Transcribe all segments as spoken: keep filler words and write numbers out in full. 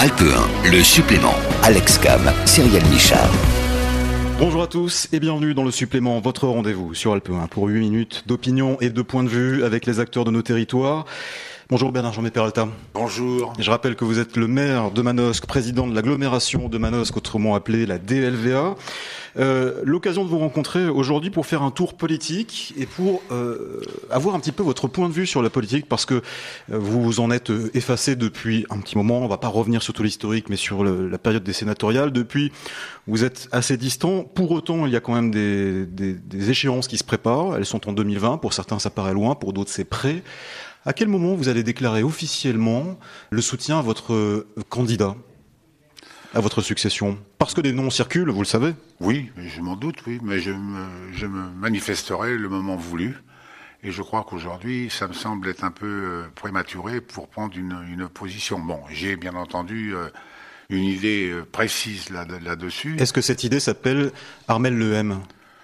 Alpe un, le supplément. Alex Cam, Cyrielle Michard. Bonjour à tous et bienvenue dans le supplément, votre rendez-vous sur Alpe un pour huit minutes d'opinion et de points de vue avec les acteurs de nos territoires. Bonjour Bernard-Jean Peralta. Bonjour. Je rappelle que vous êtes le maire de Manosque, président de l'agglomération de Manosque, autrement appelée la D L V A. Euh, l'occasion de vous rencontrer aujourd'hui pour faire un tour politique et pour euh, avoir un petit peu votre point de vue sur la politique, parce que euh, vous vous en êtes effacé depuis un petit moment. On va pas revenir sur tout l'historique, mais sur le, la période des sénatoriales. Depuis, vous êtes assez distant. Pour autant, il y a quand même des, des, des échéances qui se préparent. Elles sont en deux mille vingt. Pour certains, ça paraît loin. Pour d'autres, c'est prêt. À quel moment vous allez déclarer officiellement le soutien à votre candidat, à votre succession? Parce que des noms circulent, vous le savez. Oui, je m'en doute, oui, mais je me, je me manifesterai le moment voulu. Et je crois qu'aujourd'hui, ça me semble être un peu prématuré pour prendre une, une position. Bon, j'ai bien entendu une idée précise là, là-dessus. Est-ce que cette idée s'appelle Armel Lehemme?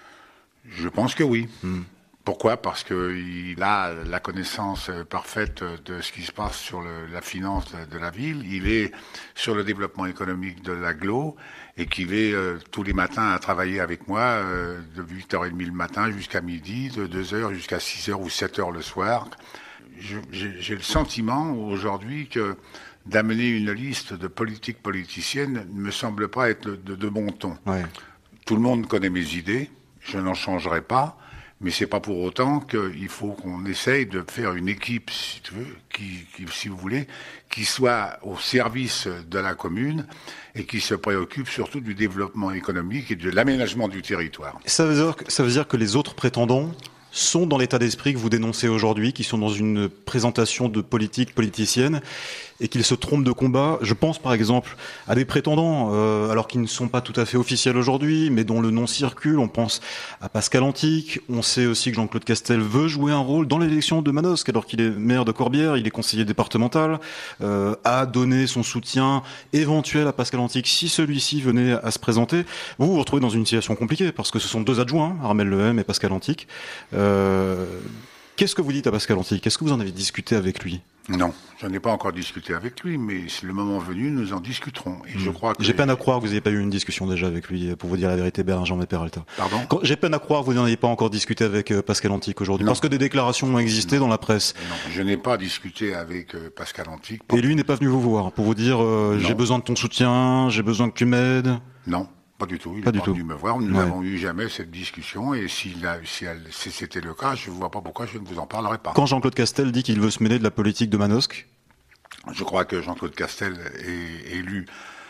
Je pense que oui. Hmm. Pourquoi ? Parce qu'il a la connaissance parfaite de ce qui se passe sur le, la finance de, de la ville. Il est sur le développement économique de l'agglo et qu'il est euh, tous les matins à travailler avec moi euh, de huit heures trente le matin jusqu'à midi, de deux heures jusqu'à six heures ou sept heures le soir. Je, j'ai, j'ai le sentiment aujourd'hui que d'amener une liste de politiques politiciennes ne me semble pas être de, de, de bon ton. Ouais. Tout le monde connaît mes idées, je n'en changerai pas. Mais c'est pas pour autant qu'il faut qu'on essaye de faire une équipe, si tu veux, qui, qui, si vous voulez, qui soit au service de la commune et qui se préoccupe surtout du développement économique et de l'aménagement du territoire. Ça veut dire, ça veut dire que les autres prétendants sont dans l'état d'esprit que vous dénoncez aujourd'hui, qui sont dans une présentation de politique politicienne et qu'ils se trompent de combat. Je pense par exemple à des prétendants, euh, alors qu'ils ne sont pas tout à fait officiels aujourd'hui, mais dont le nom circule. On pense à Pascal Antique. On sait aussi que Jean-Claude Castel veut jouer un rôle dans l'élection de Manosque, alors qu'il est maire de Corbières, il est conseiller départemental, euh, a donné son soutien éventuel à Pascal Antique si celui-ci venait à se présenter. Vous vous retrouvez dans une situation compliquée, parce que ce sont deux adjoints, Armel Lehemme et Pascal Antique. Euh, qu'est-ce que vous dites à Pascal Antique? Est-ce que vous en avez discuté avec lui? Non, je n'ai pas encore discuté avec lui, mais si le moment venu, nous en discuterons. Et mmh. je crois que j'ai peine à croire que vous n'ayez pas eu une discussion déjà avec lui, pour vous dire la vérité, Bernard-Jean Peralta. Pardon? Quand, j'ai peine à croire que vous n'en ayez pas encore discuté avec euh, Pascal Antique aujourd'hui, parce que des déclarations ont existé non. dans la presse. Non, je n'ai pas discuté avec euh, Pascal Antique. Et lui n'est pas venu vous voir pour vous dire euh, j'ai besoin de ton soutien, j'ai besoin que tu m'aides? Non. Pas du tout, il pas n'est du pas tout. venu me voir, nous ouais. n'avons eu jamais cette discussion et s'il a, si, elle, si c'était le cas, je ne vois pas pourquoi je ne vous en parlerai pas. Quand Jean-Claude Castel dit qu'il veut se mêler de la politique de Manosque? Je crois que Jean-Claude Castel est élu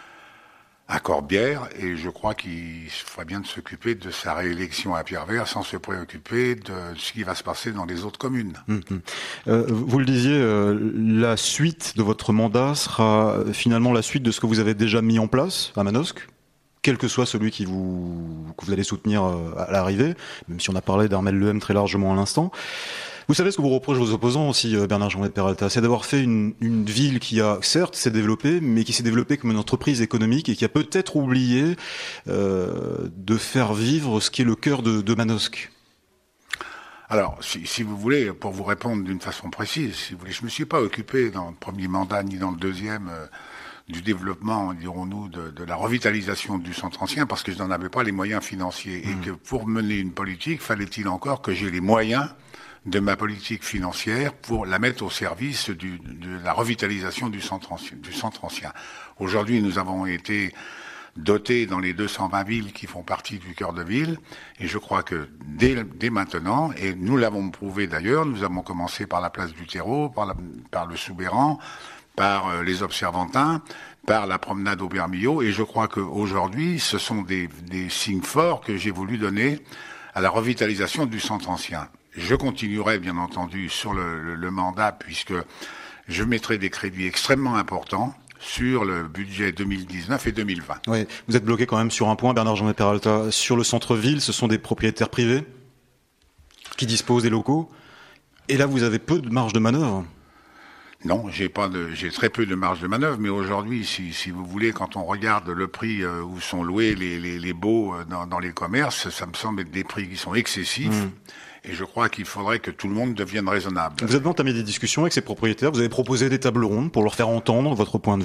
à Corbières et je crois qu'il ferait bien de s'occuper de sa réélection à Pierrevert sans se préoccuper de ce qui va se passer dans les autres communes. Mmh. Euh, vous le disiez, euh, la suite de votre mandat sera finalement la suite de ce que vous avez déjà mis en place à Manosque, quel que soit celui qui vous, que vous allez soutenir à l'arrivée, même si on a parlé d'Armel Lehemme très largement à l'instant. Vous savez ce que vous reprochez aux opposants aussi, Bernard-Jean Peralta, c'est d'avoir fait une, une ville qui a, certes, s'est développée, mais qui s'est développée comme une entreprise économique et qui a peut-être oublié euh, de faire vivre ce qui est le cœur de, de Manosque. Alors, si, si vous voulez, pour vous répondre d'une façon précise, si vous voulez, je ne me suis pas occupé dans le premier mandat ni dans le deuxième euh, du développement, dirons-nous, de, de la revitalisation du centre ancien, parce que je n'en avais pas les moyens financiers. Mmh. Et que pour mener une politique, fallait-il encore que j'ai les moyens de ma politique financière pour la mettre au service du, de la revitalisation du centre ancien. Du centre ancien. Aujourd'hui, nous avons été dotés dans les deux cent vingt villes qui font partie du cœur de ville, et je crois que dès, dès maintenant, et nous l'avons prouvé d'ailleurs, nous avons commencé par la place du terreau, par, la, par le Soubéran, par euh, les Observantins, par la promenade au Bermillot, et je crois qu'aujourd'hui, ce sont des, des signes forts que j'ai voulu donner à la revitalisation du centre ancien. Je continuerai, bien entendu, sur le, le, le mandat, puisque je mettrai des crédits extrêmement importants sur le budget deux mille dix-neuf et deux mille vingt. Oui, vous êtes bloqué quand même sur un point, Bernard-Jean Peralta. Sur le centre-ville, ce sont des propriétaires privés qui disposent des locaux. Et là, vous avez peu de marge de manœuvre. Non, j'ai pas de, j'ai très peu de marge de manœuvre, mais aujourd'hui, si, si vous voulez, quand on regarde le prix euh, où sont loués les, les, les baux euh, dans, dans les commerces, ça me semble être des prix qui sont excessifs. Mmh. Et je crois qu'il faudrait que tout le monde devienne raisonnable. Vous avez entamé des discussions avec ces propriétaires, vous avez proposé des tables rondes pour leur faire entendre votre point de vue?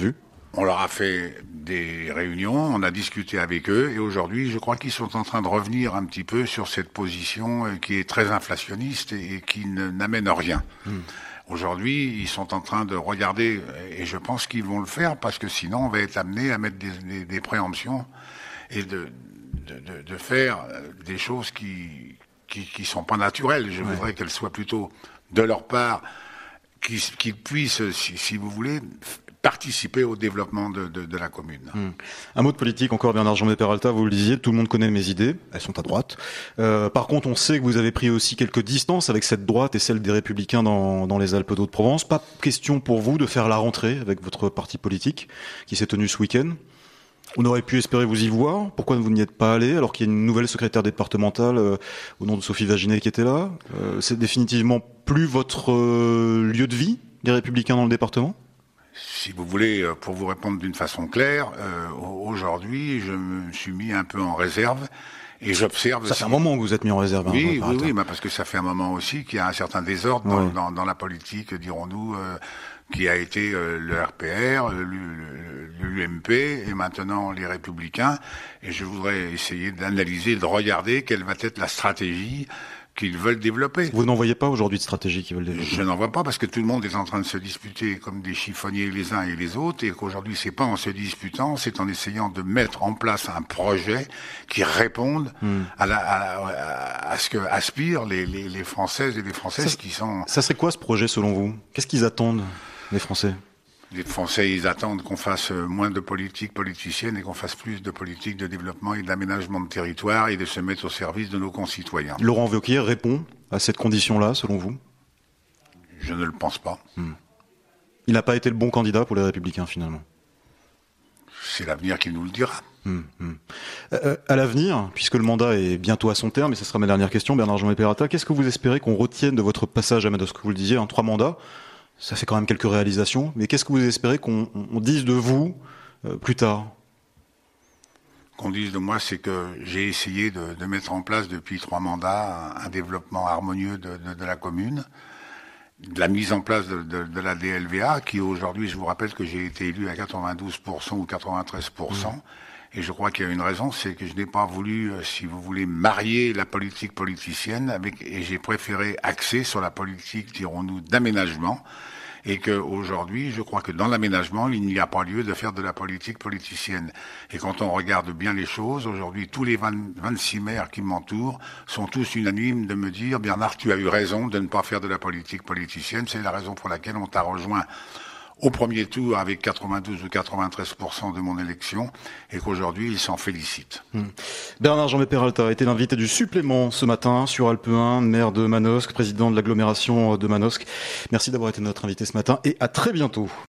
On leur a fait des réunions, on a discuté avec eux, et aujourd'hui, je crois qu'ils sont en train de revenir un petit peu sur cette position qui est très inflationniste et qui ne, n'amène rien. Mmh. Aujourd'hui, ils sont en train de regarder, et je pense qu'ils vont le faire, parce que sinon, on va être amené à mettre des, des, des préemptions et de, de, de, de faire des choses qui qui, qui sont pas naturelles. Je ouais. voudrais qu'elles soient plutôt de leur part, qu'ils, qu'ils puissent, si, si vous voulez, participer au développement de, de, de la commune. Mmh. Un mot de politique encore, Bernard Jean Peralta, vous le disiez, tout le monde connaît mes idées, elles sont à droite. Euh, par contre, on sait que vous avez pris aussi quelques distances avec cette droite et celle des Républicains dans, dans les Alpes d'Haute-Provence. Pas question pour vous de faire la rentrée avec votre parti politique qui s'est tenu ce week-end. On aurait pu espérer vous y voir. Pourquoi vous n'y êtes pas allé alors qu'il y a une nouvelle secrétaire départementale euh, au nom de Sophie Vaginet qui était là? euh, C'est définitivement plus votre euh, lieu de vie, les Républicains dans le département? Si vous voulez, pour vous répondre d'une façon claire, euh, aujourd'hui, je me suis mis un peu en réserve et j'observe... Ça fait un moment que vous êtes mis en réserve. Oui, hein, oui, oui, bah parce que ça fait un moment aussi qu'il y a un certain désordre dans, ouais. dans, dans la politique, dirons-nous, euh, qui a été euh, le R P R, l'U M P et maintenant les Républicains. Et je voudrais essayer d'analyser, de regarder quelle va être la stratégie qu'ils veulent développer. Vous n'en voyez pas aujourd'hui de stratégie qu'ils veulent développer? Je n'en vois pas parce que tout le monde est en train de se disputer comme des chiffonniers les uns et les autres et qu'aujourd'hui c'est pas en se disputant, c'est en essayant de mettre en place un projet qui réponde hmm. à, la, à, à ce que aspirent les, les, les Françaises et les Françaises ça, qui sont... Ça serait quoi ce projet selon vous? Qu'est-ce qu'ils attendent, les Français? Les Français, ils attendent qu'on fasse moins de politique politicienne et qu'on fasse plus de politique de développement et d'aménagement de territoire et de se mettre au service de nos concitoyens. Laurent Wauquiez répond à cette condition-là, selon vous? Je ne le pense pas. Hmm. Il n'a pas été le bon candidat pour les Républicains, finalement? C'est l'avenir qui nous le dira. Hmm, hmm. Euh, à l'avenir, puisque le mandat est bientôt à son terme, et ce sera ma dernière question, Bernard Jean Peralta, qu'est-ce que vous espérez qu'on retienne de votre passage à Manosque? Vous le disiez, hein, trois mandats. Ça fait quand même quelques réalisations, mais qu'est-ce que vous espérez qu'on on dise de vous euh, plus tard? Qu'on dise de moi, c'est que j'ai essayé de, de mettre en place depuis trois mandats un, un développement harmonieux de, de, de la commune, de la mise en place de, de, de la D L V A, qui aujourd'hui, je vous rappelle que j'ai été élu à quatre-vingt-douze pour cent ou quatre-vingt-treize pour cent, mmh. Et je crois qu'il y a une raison, c'est que je n'ai pas voulu, si vous voulez, marier la politique politicienne avec, et j'ai préféré axer sur la politique, dirons-nous, d'aménagement. Et qu'aujourd'hui, je crois que dans l'aménagement, il n'y a pas lieu de faire de la politique politicienne. Et quand on regarde bien les choses, aujourd'hui, tous les vingt, vingt-six maires qui m'entourent sont tous unanimes de me dire « Bernard, tu as eu raison de ne pas faire de la politique politicienne. C'est la raison pour laquelle on t'a rejoint au premier tour avec quatre-vingt-douze ou quatre-vingt-treize pour cent de mon élection et qu'aujourd'hui, ils s'en félicitent. Mmh. Bernard Jean Peralta a été l'invité du supplément ce matin sur Alpe un, maire de Manosque, président de l'agglomération de Manosque. Merci d'avoir été notre invité ce matin et à très bientôt.